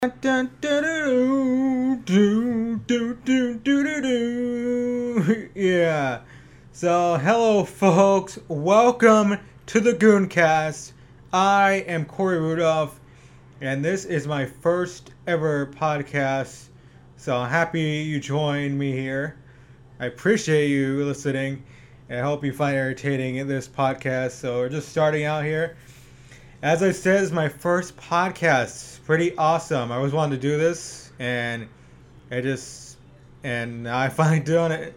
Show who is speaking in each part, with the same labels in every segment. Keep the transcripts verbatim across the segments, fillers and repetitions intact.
Speaker 1: Dun, dun, dun, dun, dun, dun, dun, dun, dun. Yeah. So, hello, folks. Welcome to the Gooncast. I am Corey Rudolph, and this is my first ever podcast. So, I'm happy you joined me here. I appreciate you listening, and I hope you find it entertaining this podcast. So, we're just starting out here. As I said, it's my first podcast. Pretty awesome. I always wanted to do this, and I just, and I finally done it.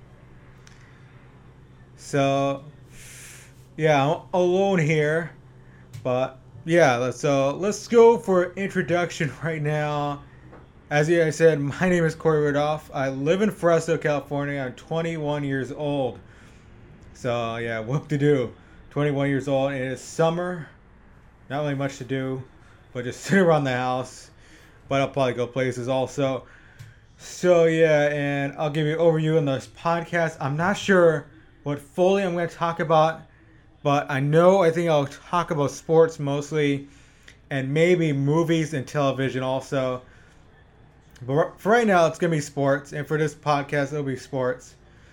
Speaker 1: So, yeah, I'm alone here, but yeah. Let's so let's go for introduction right now. As I said, my name is Corey Rudolph. I live in Fresno, California. I'm twenty-one years old. So yeah, what to do? twenty-one years old, and it's summer. Not really much to do, but just sit around the house. But I'll probably go places also. So yeah, and I'll give you an overview in this podcast. I'm not sure what fully I'm going to talk about, but I know I think I'll talk about sports mostly, and maybe movies and television also. But for right now, it's going to be sports, and for this podcast, it'll be sports.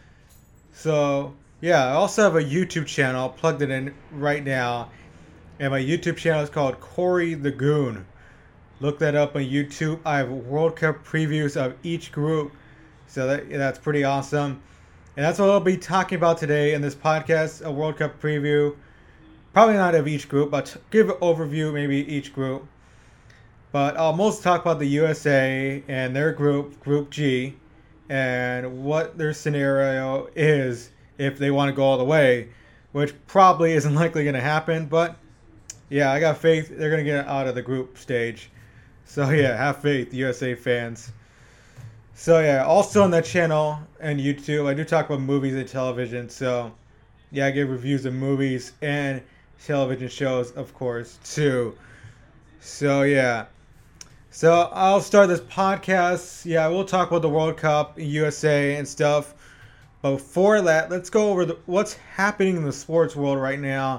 Speaker 1: So yeah, I also have a YouTube channel. I'll plug it in right now. And my YouTube channel is called Corey the Goon. Look that up on YouTube. I have World Cup previews of each group. So that, that's pretty awesome. And that's what I'll be talking about today in this podcast, a World Cup preview. Probably not of each group, but give an overview maybe each group. But I'll mostly talk about the U S A and their group, Group G, and what their scenario is if they want to go all the way, which probably isn't likely going to happen, but yeah, I got faith they're going to get out of the group stage. So yeah, have faith, U S A fans. So yeah, also on that channel and YouTube, I do talk about movies and television. So yeah, I give reviews of movies and television shows, of course, too. So yeah. So I'll start this podcast. Yeah, we'll talk about the World Cup, U S A and stuff. But before that, let's go over the, what's happening in the sports world right now.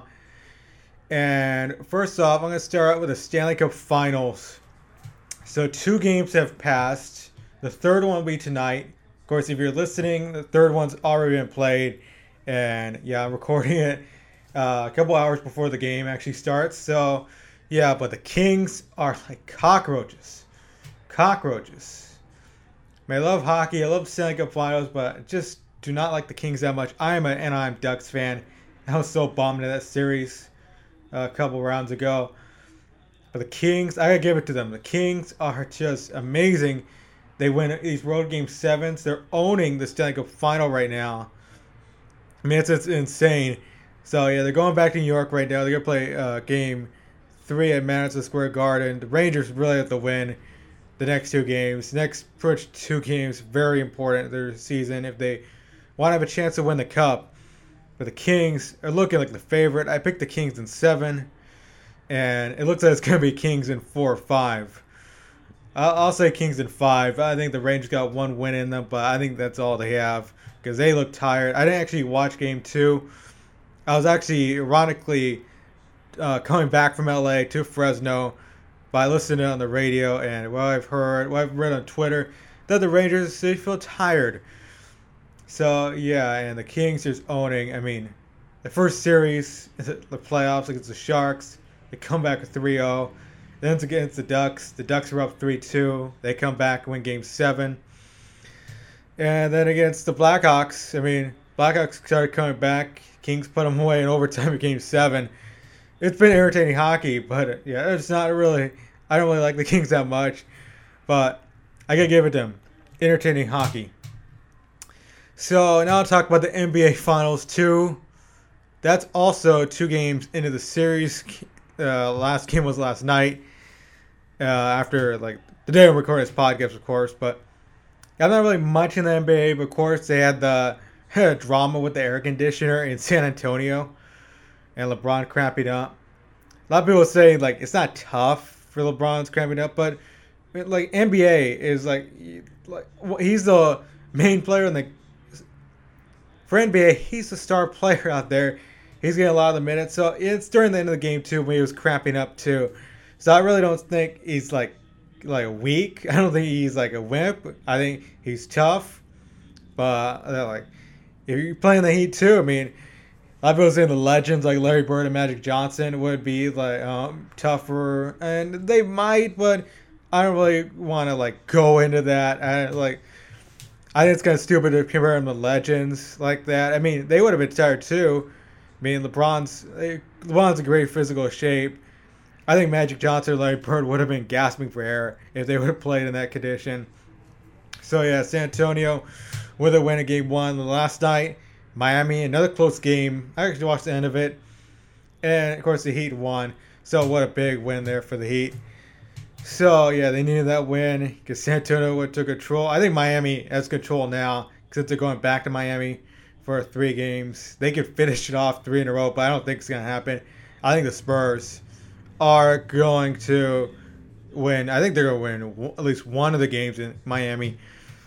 Speaker 1: And first off, I'm going to start out with the Stanley Cup Finals. So two games have passed. The third one will be tonight. Of course, if you're listening, the third one's already been played. And yeah, I'm recording it uh, a couple hours before the game actually starts. So yeah, but the Kings are like cockroaches. Cockroaches. I, mean, I love hockey. I love Stanley Cup Finals, but I just do not like the Kings that much. I'm an Anaheim Ducks fan. I was so bummed in that series a couple rounds ago. But the Kings, I gotta give it to them. The Kings are just amazing. They win these road game sevens. They're owning the Stanley Cup Final right now. I mean, it's, it's insane. So yeah, they're going back to New York right now. They're gonna play uh, game three at Madison Square Garden. The Rangers really have to win the next two games. Next first two games very important in their season if they want to have a chance to win the cup. But the Kings are looking like the favorite. I picked the Kings in seven, and it looks like it's going to be Kings in four or five. I'll, I'll say Kings in five. I think the Rangers got one win in them, but I think that's all they have because they look tired. I didn't actually watch game two. I was actually, ironically, uh, coming back from L A to Fresno by listening on the radio and what I've heard, what I've read on Twitter, that the Rangers, they feel tired. So, yeah, and the Kings just owning. I mean, the first series, the playoffs against the Sharks, they come back with three oh. Then it's against the Ducks. The Ducks are up three two. They come back and win game seven. And then against the Blackhawks, I mean, Blackhawks started coming back. Kings put them away in overtime in game seven. It's been entertaining hockey, but yeah, it's not really, I don't really like the Kings that much. But I gotta give it to them. Entertaining hockey. So now I'll talk about the N B A Finals two. That's also two games into the series. Uh, last game was last night. Uh, after like the day I'm recording this podcast, of course. But I'm not really much in the N B A. But of course, they had the drama with the air conditioner in San Antonio, and LeBron cramping up. A lot of people say like it's not tough for LeBron's cramping up, but like N B A is like like he's the main player in the. For N B A, he's the star player out there. He's getting a lot of the minutes. So it's during the end of the game, too, when he was cramping up, too. So I really don't think he's, like, like weak. I don't think he's like a wimp. I think he's tough. But uh, like if you're playing the Heat too, I mean, a lot of people saying the legends like Larry Bird and Magic Johnson would be like um, tougher, and they might, but I don't really want to like go into that. I like. I think it's kind of stupid to compare them to legends like that. I mean, they would have been tired too. I mean, LeBron's LeBron's in great physical shape. I think Magic Johnson or Larry Bird would have been gasping for air if they would have played in that condition. So yeah, San Antonio with a win in game one. The last night, Miami, another close game. I actually watched the end of it. And of course the Heat won. So what a big win there for the Heat. So yeah, they needed that win because San Antonio took control. I think Miami has control now since they're going back to Miami for three games. They could finish it off three in a row, but I don't think it's gonna happen. I think the Spurs are going to win. I think they're going to win at least one of the games in Miami.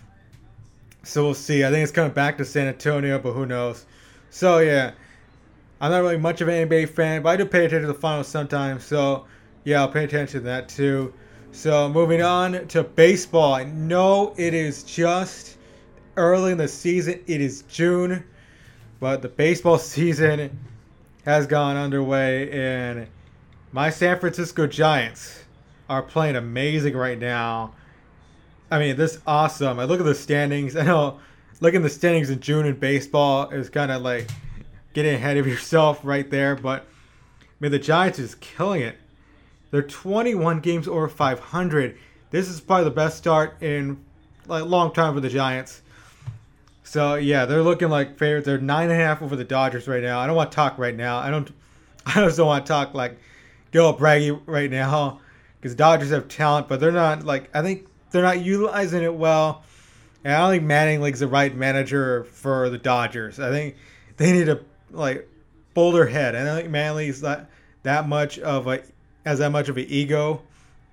Speaker 1: So we'll see. I think it's coming back to San Antonio, but who knows? So yeah, I'm not really much of an N B A fan, but I do pay attention to the finals sometimes. So yeah, I'll pay attention to that too. So moving on to baseball. I know it is just early in the season. It is June, but the baseball season has gone underway, and my San Francisco Giants are playing amazing right now. I mean, this is awesome. I look at the standings. I know looking at the standings in June in baseball is kind of like getting ahead of yourself right there, but I mean, the Giants is killing it. They're twenty-one games over five hundred. This is probably the best start in like long time for the Giants. So yeah, they're looking like favorites. They're nine and a half over the Dodgers right now. I don't want to talk right now. I don't. I just don't want to talk like Gil Braggy right now because Dodgers have talent, but they're not like I think they're not utilizing it well. And I don't think Mattingly's the right manager for the Dodgers. I think they need to like bolder head. I don't think Mattingly's not that much of a has that much of an ego,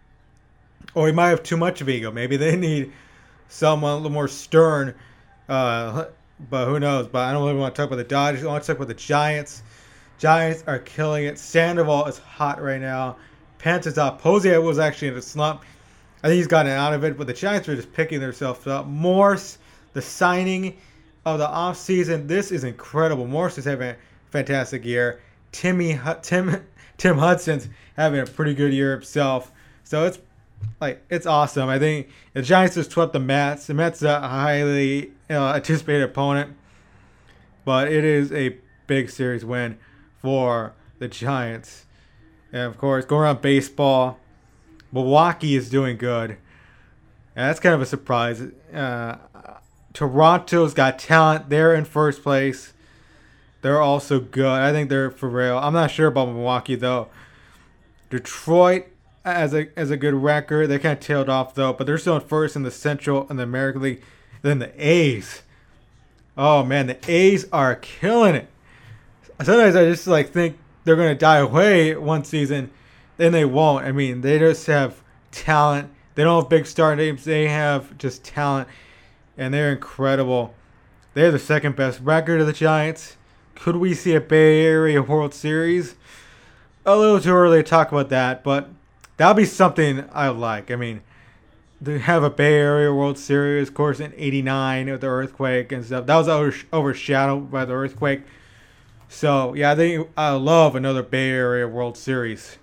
Speaker 1: or he might have too much of ego. Maybe they need someone a little more stern. Uh, but who knows? But I don't really want to talk about the Dodgers. I want to talk about the Giants. Giants are killing it. Sandoval is hot right now. Pence is up. Posey was actually in a slump. I think he's gotten out of it, but the Giants are just picking themselves up. Morse, the signing of the offseason, this is incredible. Morse is having a fantastic year. Timmy Tim Tim Hudson's having a pretty good year himself. So it's like it's awesome. I think the Giants just swept the Mets. The Mets are a highly uh, anticipated opponent, but it is a big series win for the Giants. And of course, going around baseball, Milwaukee is doing good. And that's kind of a surprise. Uh, Toronto's got talent. They're in first place. They're also good. I think they're for real. I'm not sure about Milwaukee though. Detroit has a as a good record. They kind of tailed off though, but they're still in first in the Central and the American League. Then the A's. Oh man, the A's are killing it. Sometimes I just like think they're gonna die away one season, then they won't. I mean, they just have talent. They don't have big star names. They have just talent, and they're incredible. They're the second best record of the Giants. Could we see a Bay Area World Series? A little too early to talk about that, but that'll be something I like. I mean, to have a Bay Area World Series, of course, in eighty-nine with the earthquake and stuff. That was overshadowed by the earthquake. So, yeah, I think I love another Bay Area World Series.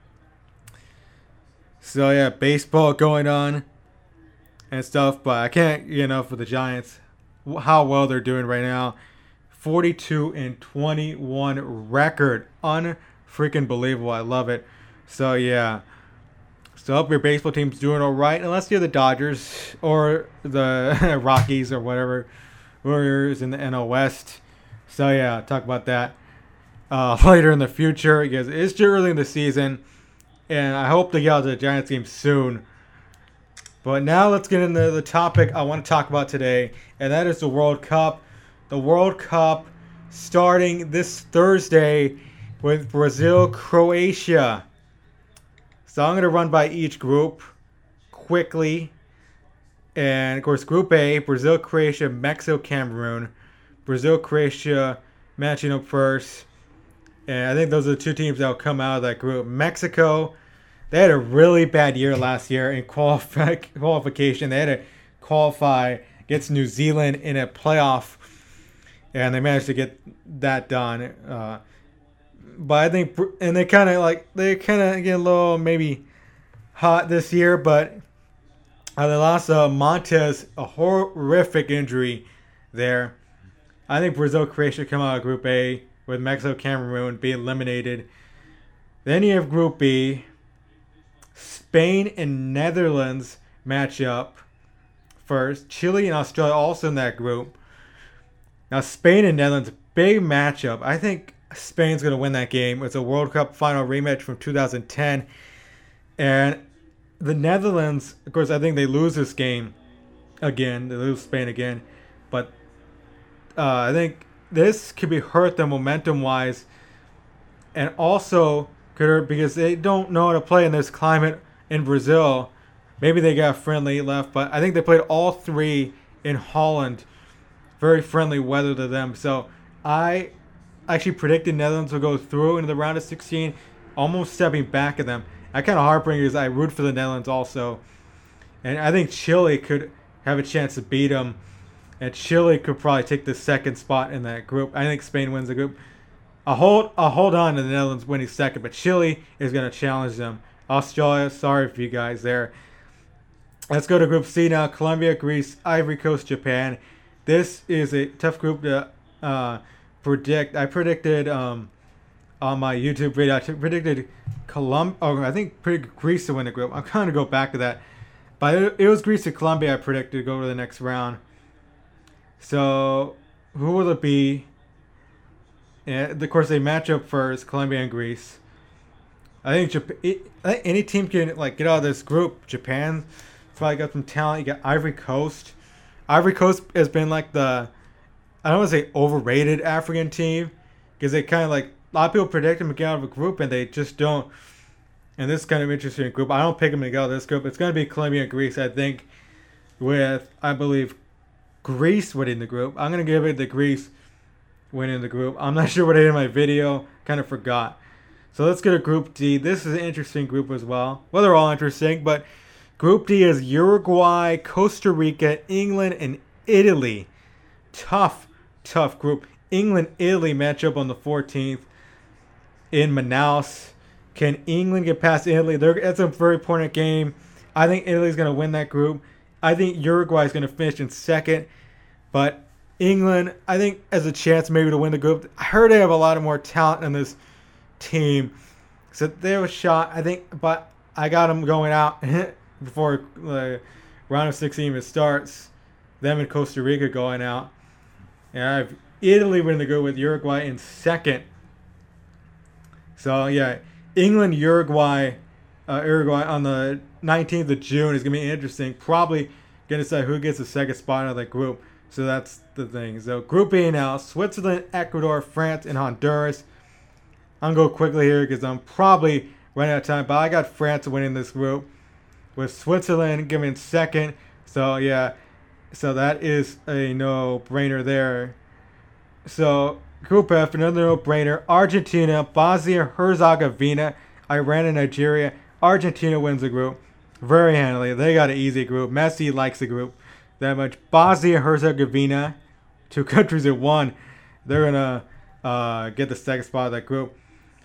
Speaker 1: So, yeah, baseball going on and stuff, but I can't get enough for the Giants. How well they're doing right now. forty-two and twenty-one record. Unfreaking believable. I love it. So, yeah. So, I hope your baseball team's doing all right. Unless you're the Dodgers or the Rockies or whatever. Warriors in the N L West. So, yeah, talk about that uh, later in the future. Because it's too early in the season. And I hope to get out to the Giants game soon. But now let's get into the topic I want to talk about today. And that is the World Cup. The World Cup starting this Thursday with Brazil, Croatia. So I'm going to run by each group quickly. And of course, Group A, Brazil, Croatia, Mexico, Cameroon. Brazil, Croatia matching up first. And I think those are the two teams that will come out of that group. Mexico, they had a really bad year last year in qualify, qualification. They had to qualify against New Zealand in a playoff, and they managed to get that done. Uh, but I think, and they kind of like they kind of get a little maybe hot this year, but uh, they lost uh, Montez, a horrific injury there. I think Brazil, Croatia come out of Group A with Mexico, Cameroon be eliminated. Then you have Group B. Spain and Netherlands match up first. Chile and Australia also in that group. Now Spain and Netherlands, big matchup. I think Spain's going to win that game. It's a World Cup final rematch from two thousand ten. And the Netherlands, of course, I think they lose this game again. They lose Spain again. But uh, I think this could be hurt them momentum-wise. And also could hurt because they don't know how to play in this climate in Brazil. Maybe they got friendly left, but I think they played all three in Holland. Very friendly weather to them. So I actually predicted Netherlands will go through into the round of sixteen, almost stepping back at them. I kind of heartbreaking because I root for the Netherlands also. And I think Chile could have a chance to beat them. And Chile could probably take the second spot in that group. I think Spain wins the group. I'll hold, I'll hold on to the Netherlands winning second, but Chile is going to challenge them. Australia, sorry for you guys there. Let's go to Group C now. Colombia, Greece, Ivory Coast, Japan. This is a tough group to uh, predict. I predicted um, on my YouTube video, I predicted Colombia, oh, I think predicted Greece to win the group. I'm going to go back to that. But it, it was Greece and Colombia I predicted to go to the next round. So, who will it be? And of course, they match up first, Colombia and Greece. I think Japan, it, I think any team can like get out of this group. Japan probably got some talent. You got Ivory Coast. Ivory Coast has been like the, I don't want to say overrated African team, because they kind of like, a lot of people predict them to get out of a group and they just don't. And this is kind of interesting group. I don't pick them to get out of this group. It's going to be Colombia and Greece, I think, with, I believe, Greece winning the group. I'm going to give it to Greece winning the group. I'm not sure what I did in my video. Kind of forgot. So let's go to Group D. This is an interesting group as well. Well, they're all interesting, but Group D is Uruguay, Costa Rica, England, and Italy. Tough, tough group. England, Italy match up on the fourteenth in Manaus. Can England get past Italy? They're, that's a very important game. I think Italy's going to win that group. I think Uruguay is going to finish in second. But England, I think, has a chance maybe to win the group. I heard they have a lot of more talent in this team. So they have a shot, I think. But I got them going out before the round of sixteen even starts. Them and Costa Rica going out. And I have Italy winning the group with Uruguay in second. So, yeah, England, Uruguay, uh, Uruguay on the nineteenth of June is going to be interesting. Probably going to decide who gets the second spot in that group. So that's the thing. So Group A now, Switzerland, Ecuador, France, and Honduras. I'm going to go quickly here because I'm probably running out of time. But I got France winning this group with Switzerland giving second. So, yeah. So that is a no-brainer there. So Group F, another no-brainer. Argentina, Bosnia, Herzegovina, Iran, and Nigeria. Argentina wins the group very handily. They got an easy group. Messi likes the group that much. Bosnia, Herzegovina, two countries that won. They're gonna uh, get the second spot of that group.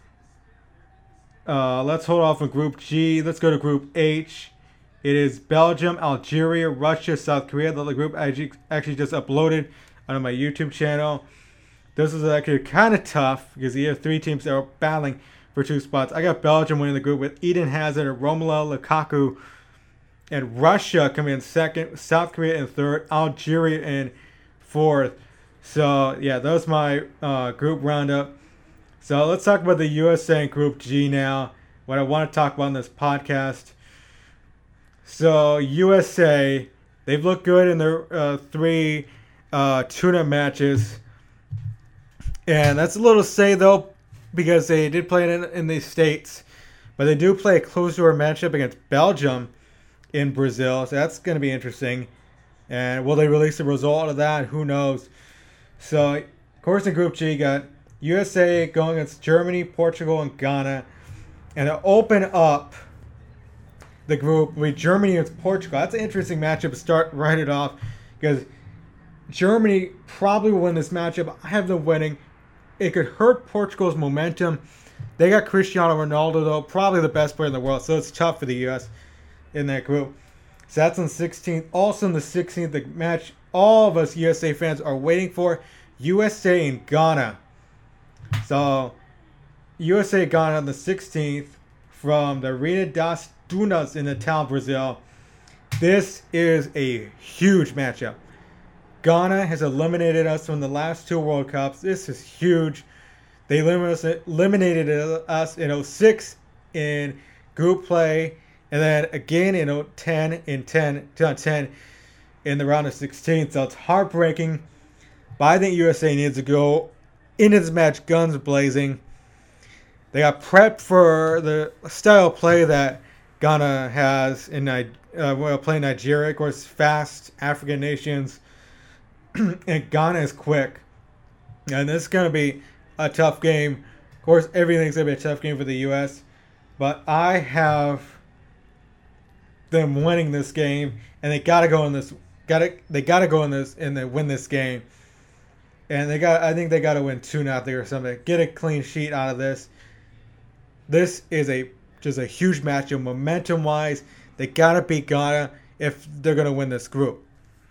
Speaker 1: Uh, let's hold off on Group G. Let's go to Group H. It is Belgium, Algeria, Russia, South Korea. The group I actually just uploaded on my YouTube channel. This is actually kind of tough because you have three teams that are battling for two spots. I got Belgium winning the group with Eden Hazard and Romelu Lukaku. And Russia coming in second, South Korea in third, Algeria in fourth. So, yeah, that was my uh, group roundup. So, let's talk about the U S A and Group G now. What I want to talk about in this podcast. So, U S A, they've looked good in their uh, three uh, tune-up matches. And that's a little to say, though, because they did play it in, in the States. But they do play a close-door matchup against Belgium in Brazil. So that's going to be interesting. And will they release the result of that? Who knows? So, of course, in Group G, you got U S A going against Germany, Portugal, and Ghana. And to open up the group with Germany and Portugal. That's an interesting matchup to start right it off because Germany probably will win this matchup. I have them winning. It could hurt Portugal's momentum. They got Cristiano Ronaldo, though, probably the best player in the world, so it's tough for the U S in that group. So that's on the sixteenth. Also on the sixteenth, the match all of us U S A fans are waiting for, U S A and Ghana. So U S A Ghana on the sixteenth from the Arena das Dunas in the town, Brazil. This is a huge matchup. Ghana has eliminated us from the last two World Cups. This is huge. They eliminated us in oh six in group play, and then again in oh ten in ten, ten in the round of sixteen. So it's heartbreaking. But I think U S A needs to go into this match guns blazing. They got prepped for the style of play that Ghana has in uh, well, playing Nigeria. Of course, fast African nations. And Ghana is quick. And this is going to be a tough game. Of course, everything's going to be a tough game for the U S. But I have them winning this game. And they got to go in this. Got to. They got to go in this and they win this game. And they got. I think they got to win two nothing or something. Get a clean sheet out of this. This is a just a huge matchup. Momentum wise, they got to beat Ghana if they're going to win this group.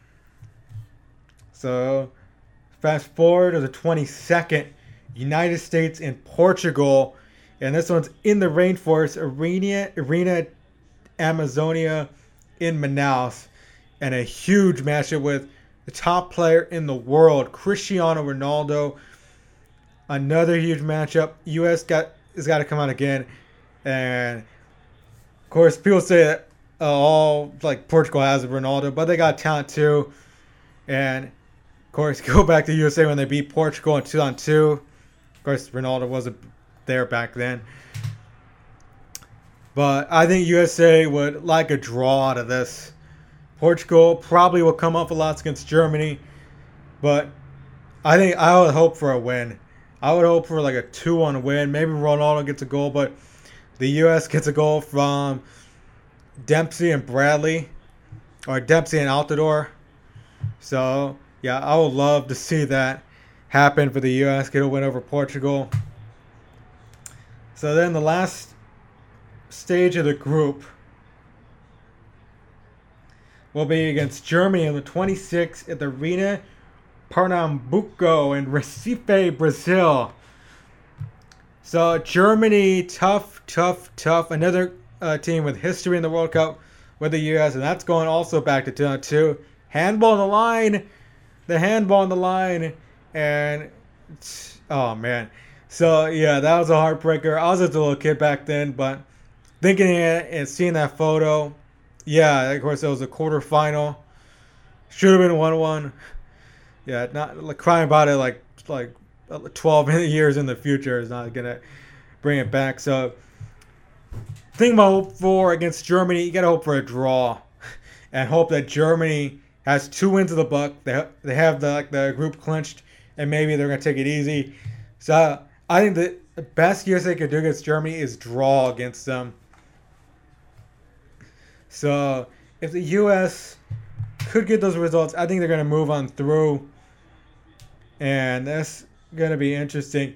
Speaker 1: So, fast forward to the twenty-second, United States and Portugal. And this one's in the rainforest, Arena, Arena Amazonia in Manaus. And a huge matchup with the top player in the world, Cristiano Ronaldo. Another huge matchup. U S got has got to come out again. And, of course, people say that uh, all, like, Portugal has Ronaldo, but they got talent too. And, of course, go back to U S A when they beat Portugal in two thousand two. Of course, Ronaldo wasn't there back then. But I think U S A would like a draw out of this. Portugal probably will come up a lot against Germany. But I think I would hope for a win. I would hope for like a two one win. Maybe Ronaldo gets a goal, but the U S gets a goal from Dempsey and Bradley. Or Dempsey and Altidore. So... yeah, I would love to see that happen for the U S, get a win over Portugal. So then the last stage of the group will be against Germany on the twenty-sixth at the Arena Pernambuco in Recife, Brazil. So Germany, tough, tough, tough. Another uh, team with history in the World Cup with the U S, and that's going also back to two thousand two. Handball on the line. The handball on the line, and oh man, so yeah, that was a heartbreaker. I was just a little kid back then, but thinking it and seeing that photo, yeah, of course it was a quarterfinal. Should have been one one. Yeah, not like crying about it like like twelve years in the future is not gonna bring it back. So, thing about hope for against Germany, you gotta hope for a draw, and hope that Germany has two wins of the buck. They ha- they have the like the group clinched, and maybe they're gonna take it easy. So I think the best U S A could do against Germany is draw against them. So if the U S could get those results, I think they're gonna move on through, and that's gonna be interesting.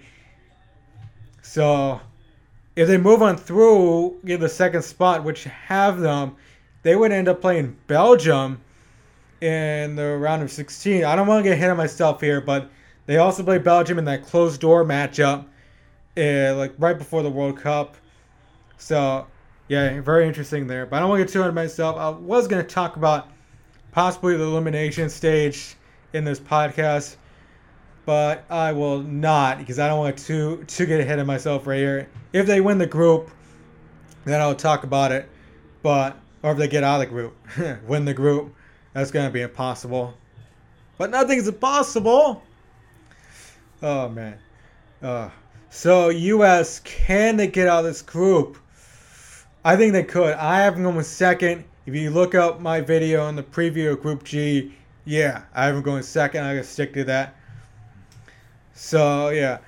Speaker 1: So if they move on through, get the second spot, which have them, they would end up playing Belgium in the round of sixteen. I don't want to get ahead of myself here, but they also play Belgium in that closed door matchup, uh, like right before the World Cup. So, yeah, very interesting there. But I don't want to get too ahead of myself. I was going to talk about possibly the elimination stage in this podcast, but I will not because I don't want to to get ahead of myself right here. If they win the group, then I'll talk about it. But or if they get out of the group, win the group. That's going to be impossible. But nothing's impossible. Oh, man. Uh, so, U S, can they get out of this group? I think they could. I have them going second. If you look up my video on the preview of Group G, yeah, I have them going second. I'm going to stick to that. So, yeah.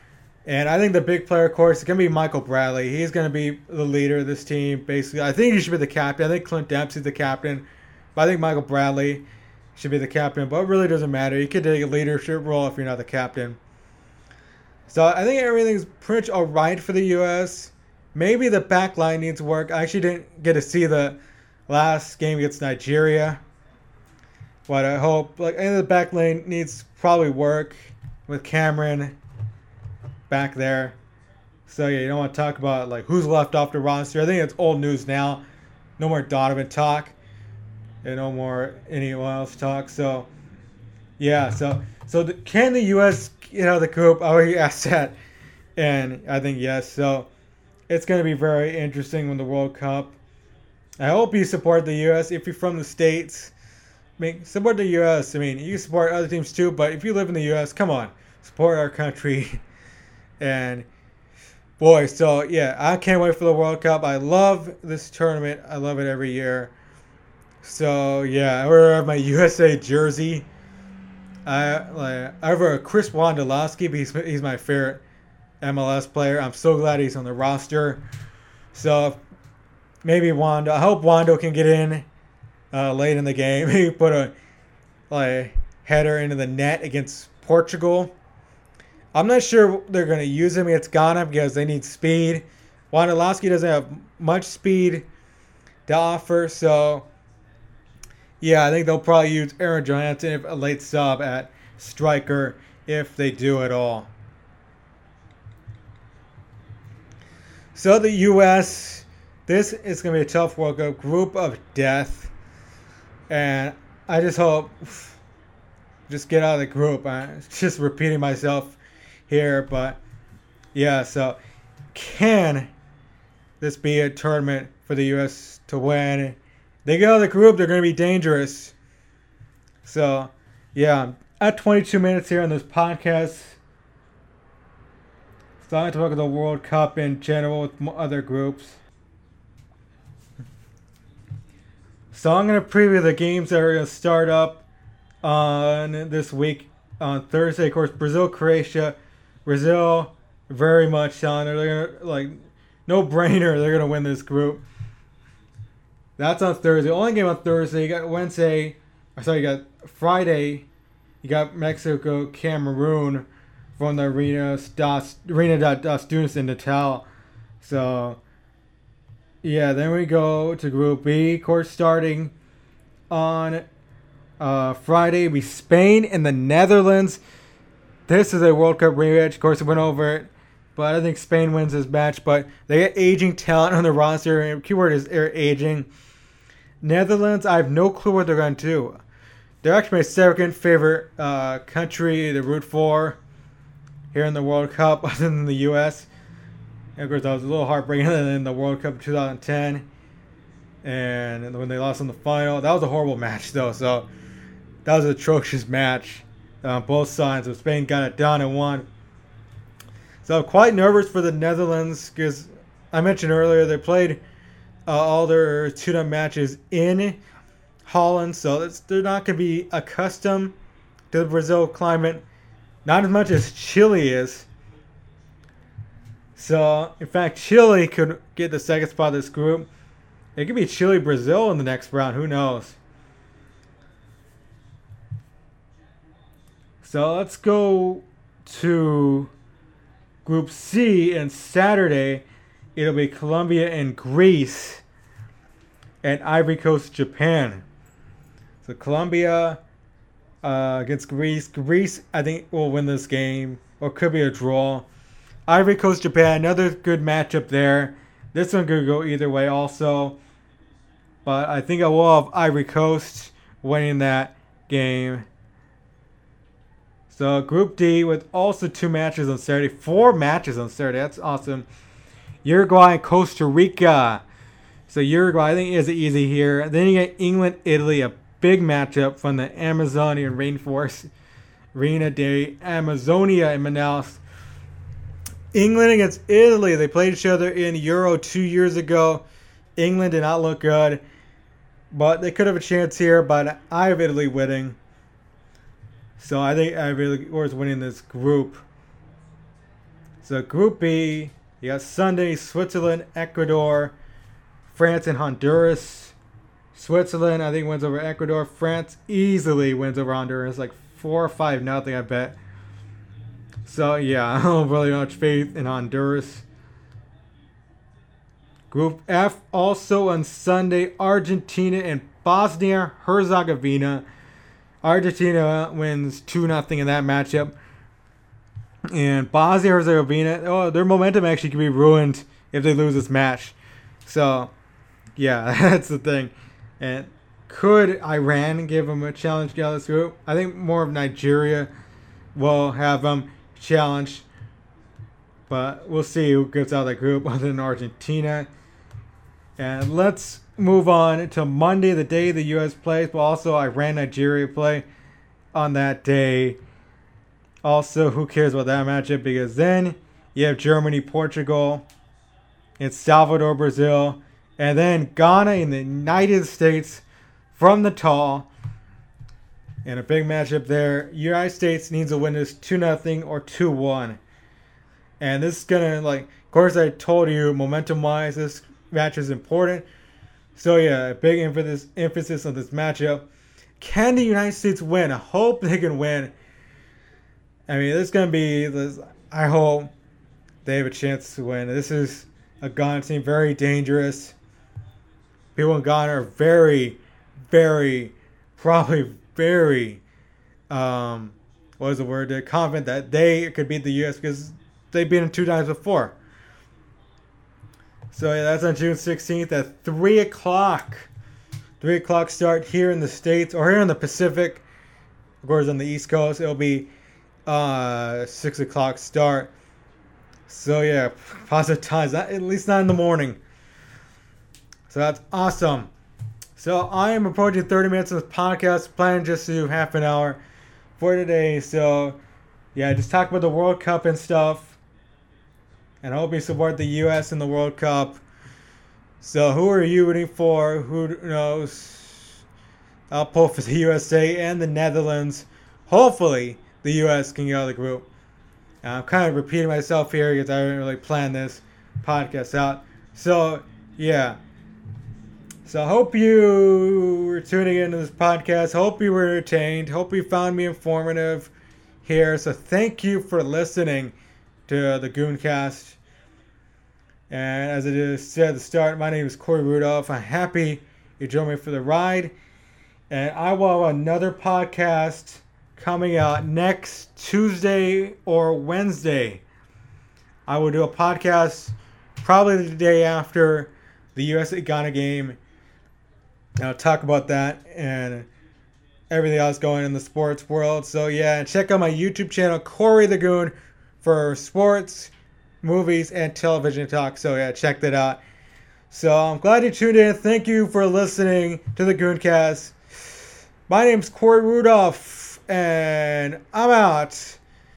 Speaker 1: And I think the big player, of course, is going to be Michael Bradley. He's going to be the leader of this team, basically. I think he should be the captain. I think Clint Dempsey's the captain. But I think Michael Bradley should be the captain. But it really doesn't matter. You could take a leadership role if you're not the captain. So I think everything's pretty much all right for the U S. Maybe the back line needs work. I actually didn't get to see the last game against Nigeria. But I hope, like, I think the back lane needs probably work with Cameron back there. So yeah, you don't want to talk about like who's left off the roster. I think it's old news now. No more Donovan talk. And no more anyone else talk. So yeah, so so the, can the U S get out of the group? I already asked that, and I think yes. So it's going to be very interesting when the World Cup. I hope you support the U S if you're from the States. I mean, support the U S. I mean, you can support other teams too, but if you live in the U S, come on, support our country. And boy, so yeah, I can't wait for the World Cup. I love this tournament. I love it every year. So yeah, I wear my U S A jersey. I like I have a Chris Wondolowski, but he's he's my favorite M L S player. I'm so glad he's on the roster. So maybe Wando. I hope Wando can get in uh, late in the game. Maybe put a like header into the net against Portugal. I'm not sure they're going to use him against Ghana because they need speed. Wondolowski doesn't have much speed to offer, so yeah, I think they'll probably use Aaron Johansson if a late sub at striker if they do at all. So the U S, this is going to be a tough World Cup. Group of death. And I just hope, just get out of the group. I'm just repeating myself here, but yeah, so can this be a tournament for the U S to win? They get out of the group, they're going to be dangerous. So, yeah, I'm at twenty-two minutes here on this podcast. So I'm going to talk about the World Cup in general with other groups. So I'm going to preview the games that are going to start up on this week on Thursday. Of course, Brazil, Croatia. Brazil, very much on. They're gonna, like, no brainer. They're gonna win this group. That's on Thursday. Only game on Thursday. You got Wednesday. Or sorry, you got Friday. You got Mexico, Cameroon from the Arena das Arena das Tunis in Natal. So yeah, then we go to Group B. Of course, starting on uh, Friday, we Spain and the Netherlands. This is a World Cup rematch. Of course, it went over it, but I think Spain wins this match. But they get aging talent on the roster, and keyword is aging. Netherlands, I have no clue what they're going to do. They're actually my second favorite uh, country to root for here in the World Cup, other than the U S. And of course, that was a little heartbreaking in the World Cup twenty ten, and when they lost in the final, that was a horrible match, though. So that was an atrocious match. On both sides, of Spain got it done and won. So I'm quite nervous for the Netherlands because I mentioned earlier they played uh, all their tune-up matches in Holland, so it's, they're not going to be accustomed to the Brazil climate, not as much as Chile is. So, in fact, Chile could get the second spot of this group. It could be Chile-Brazil in the next round. Who knows? So let's go to Group C, and Saturday it'll be Colombia and Greece and Ivory Coast, Japan. So Colombia uh, against Greece. Greece, I think, will win this game, or could be a draw. Ivory Coast, Japan, another good matchup there. This one could go either way also. But I think I will have Ivory Coast winning that game. So Group D with also two matches on Saturday. Four matches on Saturday. That's awesome. Uruguay and Costa Rica. So Uruguay, I think, is easy here. Then you get England, Italy, a big matchup from the Amazonian rainforest. Arena de Amazonia in Manaus. England against Italy. They played each other in Euro two years ago. England did not look good, but they could have a chance here. But I have Italy winning. So I think I really was winning this group. So Group B, you got Sunday, Switzerland, Ecuador, France, and Honduras. Switzerland, I think, wins over Ecuador. France easily wins over Honduras, like four or five nothing, I bet. So yeah, I don't really much faith in Honduras. Group F, also on Sunday, Argentina and Bosnia Herzegovina. Argentina wins two nothing in that matchup. And Bosnia Herzegovina, oh, their momentum actually could be ruined if they lose this match. So, yeah, that's the thing. And could Iran give them a challenge to get out of this group? I think more of Nigeria will have them challenge. But we'll see who gets out of that group other than Argentina. And let's move on to Monday, the day the U S plays, but also Iran-Nigeria play on that day. Also, who cares about that matchup? Because then you have Germany, Portugal, and Salvador, Brazil, and then Ghana in the United States from the tall. And a big matchup there. United States needs to win this two nothing or two one. And this is going to, like, of course I told you, momentum-wise, this match is important. So yeah, big emphasis emphasis on this matchup. Can the United States win? I hope they can win. I mean, this is going to be this. I hope they have a chance to win. This is a Ghana team, very dangerous. People in Ghana are very, very, probably very, um, what is the word? They're confident that they could beat the U S because they've been in two times before. So yeah, that's on June sixteenth at three o'clock. three o'clock start here in the States, or here in the Pacific. Of course, on the East Coast, it'll be uh, six o'clock start. So yeah, positive times, at least not in the morning. So that's awesome. So I am approaching thirty minutes of this podcast, planning just to do half an hour for today. So yeah, just talk about the World Cup and stuff. And I hope you support the U S in the World Cup. So who are you rooting for? Who knows? I'll pull for the U S A and the Netherlands. Hopefully the U S can get out of the group. And I'm kind of repeating myself here because I didn't really plan this podcast out. So yeah. So I hope you were tuning into this podcast. Hope you were entertained. Hope you found me informative here. So thank you for listening to the Gooncast. And as I said at the start, my name is Corey Rudolph. I'm happy you joined me for the ride. And I will have another podcast coming out next Tuesday or Wednesday. I will do a podcast probably the day after the U S A Ghana game. And I'll talk about that and everything else going in the sports world. So yeah, and check out my YouTube channel, Corey the Goon, for sports, movies, and television talk. So yeah, check that out. So I'm glad you tuned in. Thank you for listening to the Gooncast. My name's Corey Rudolph, and I'm out.